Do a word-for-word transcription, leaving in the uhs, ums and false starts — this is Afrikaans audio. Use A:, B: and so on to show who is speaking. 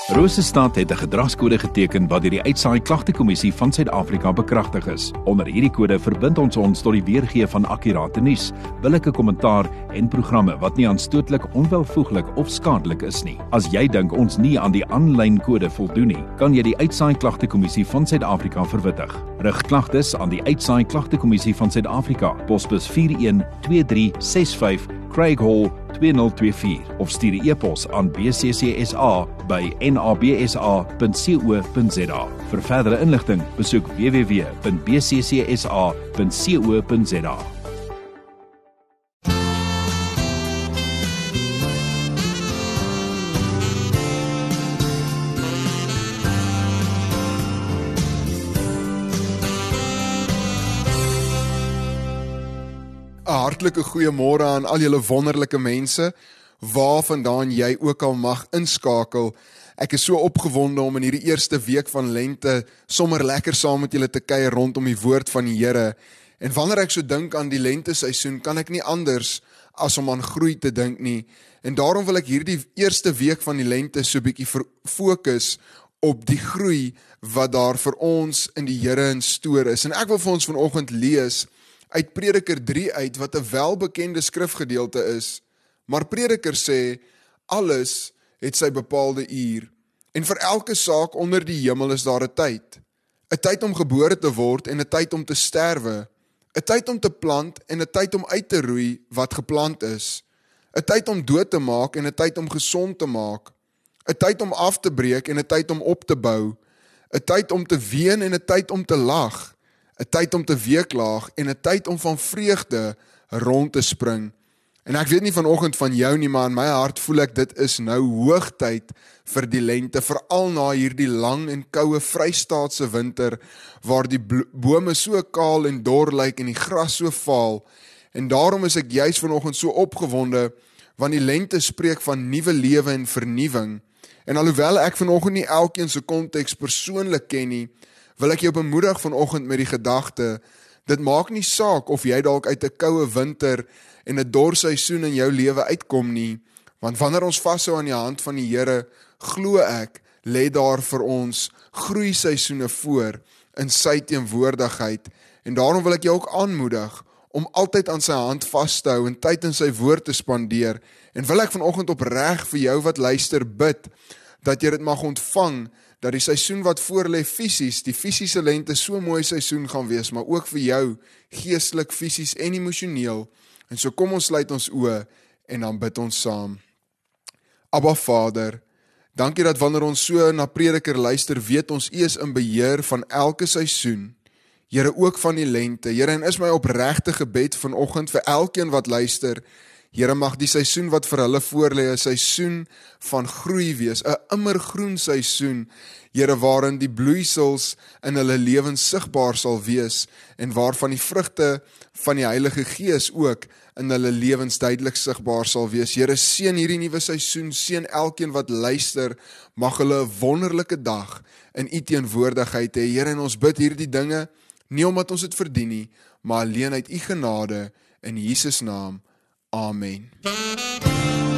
A: Rosestad het 'n gedragskode geteken wat deur die Uitsaai Klagtekommissie van Suid-Afrika bekragtig is. Onder hierdie kode verbind ons ons tot die weergee van akkurate nuus, billike kommentaar en programme wat nie aanstootlik, onwelvoeglik of skadelik is nie. As jy dink ons nie aan die aanlyn kode voldoen nie, kan jy die Uitsaai Klagtekommissie van Suid-Afrika verwittig. Rig klagtes aan die Uitsaai Klagtekommissie van Suid-Afrika, posbus vier een twee drie ses vyf, Craig Hall twee nul twee vier of stuur 'n e-pos aan b c c s a by n a b s a punt co punt z a. Vir verdere inligting, besoek w w w punt b c c s a punt co punt z a.
B: Hartlike goeiemôre aan al julle wonderlike mense, waar vandaan jy ook al mag inskakel. Ek is so opgewonde om in hierdie eerste week van lente sommer lekker saam met julle te kuier rondom die woord van die Here. En wanneer ek so dink aan die lenteseisoen, kan ek nie anders as om aan groei te dink nie. En daarom wil ek hierdie eerste week van die lente so bietjie fokus op die groei wat daar vir ons in die Here in store is. En ek wil vir ons vanoggend lees uit Prediker drie uit, wat 'n welbekende skrifgedeelte is, maar Prediker sê, alles het sy bepaalde uur, en vir elke saak onder die hemel is daar 'n tyd, 'n tyd om gebore te word en 'n tyd om te sterwe, 'n tyd om te plant en 'n tyd om uit te roei wat geplant is, 'n tyd om dood te maak en 'n tyd om gesond te maak, 'n tyd om af te breek en 'n tyd om op te bou, 'n tyd om te ween en 'n tyd om te lag, 'n tyd om te weeklaag en 'n tyd om van vreugde rond te spring. En ek weet nie vanoggend van jou nie, maar in my hart voel ek dit is nou hoogtyd vir die lente, veral na hierdie lang en koue Vrystaatse winter, waar die bome so kaal en dor lyk en die gras so vaal. En daarom is ek juis vanoggend so opgewonde, want die lente spreek van nuwe lewe en vernuwing. En alhoewel ek vanoggend nie elkeen se konteks persoonlik ken nie, wil ek jou bemoedig vanoggend met die gedagte, dit maak nie saak of jy dalk uit 'n koue winter en 'n dor seisoen in jou lewe uitkom nie, want wanneer ons vashou aan die hand van die Here, glo ek, lê daar vir ons groeiseisoene voor in sy teenwoordigheid. En daarom wil ek jou ook aanmoedig om altyd aan sy hand vas te hou en tyd in sy woord te spandeer. En wil ek vanoggend opreg vir jou wat luister bid, dat jy dit mag ontvang, dat die seisoen wat voor lê fisies, die fisiese lente so mooi seisoen gaan wees, maar ook vir jou geestelik, fisies en emosioneel. En so kom ons sluit ons oë en dan bid ons saam. Abba Vader, dankie dat wanneer ons so na Prediker luister, weet ons U is in beheer van elke seisoen. Here, ook van die lente. Here, en is my opregte gebed vanoggend vir elkeen wat luister. Here, mag die seisoen wat vir hulle voorlê 'n seisoen van groei wees, 'n immergroen seisoen, Here, waarin die bloeisels in hulle lewens sigbaar sal wees en waarvan die vrugte van die Heilige Gees ook in hulle lewens duidelik sigbaar sal wees. Here, seën hierdie nuwe seisoen, seën elkeen wat luister, mag hulle 'n wonderlike dag in U teenwoordigheid hê. Here, en ons bid hierdie dinge nie omdat ons dit verdien nie, maar alleen uit U genade in Jesus naam. Amen.